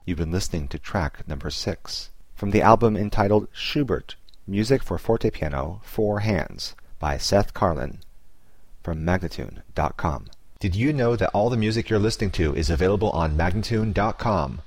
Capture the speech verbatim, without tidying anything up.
You've been listening to track number six from the album entitled Schubert, Music for Forte Piano, Four Hands by Seth Karlin from Magnatune dot com. Did you know that all the music you're listening to is available on Magnatune dot com?